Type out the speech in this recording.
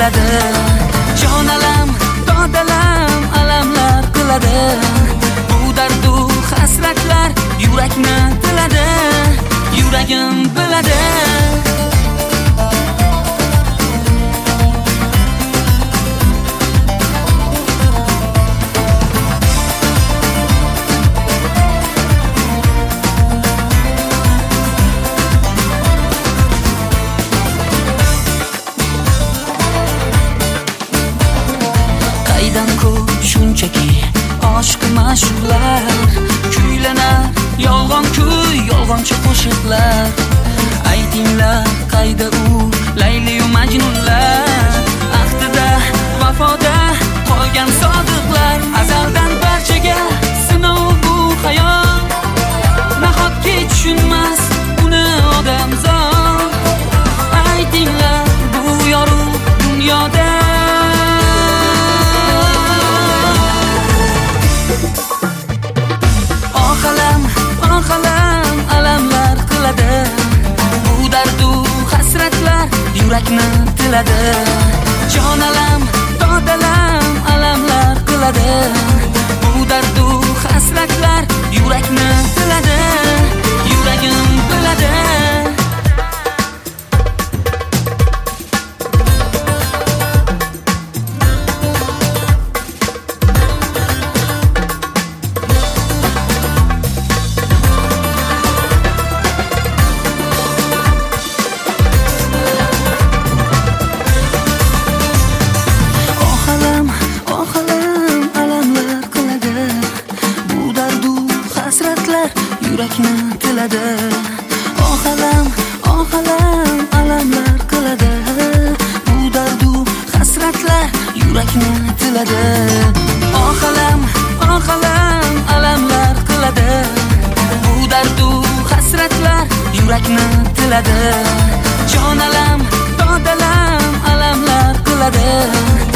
tiladi. Jonalam, dodalam alamlar qiladi. Bu dardu hasratlar yurakni tiladi. Yuragim biladi. Shunchaki aşk mashhurlar kuylanar, yolg'on kuy, yolg'onchi qo'shiqlar. Aytinglar, qayda u Layli yu Majnunlar? Ahdida, vafoda qolgan sodiqlar. Azaldan barchaga sinov bu hayot. Nahotki tushunmas uni odamzod? Aytinglar, bu yorug' dunyoda alamlar qiladi. Bu dardu hasratlar yurakni tiladi. Jonalam, dodalam alamlar qiladi. Bu dardu hasratlar yurakni tiladi. Yuragim biladi. Yurakni tiladi. Oh alam, alamlar qiladi. Bu dardu hasratlar yurakni tiladi. Oh alam, alamlar qiladi. Bu dardu hasratlar yurakni tiladi. Jonalam, dodalam alamlar qiladi.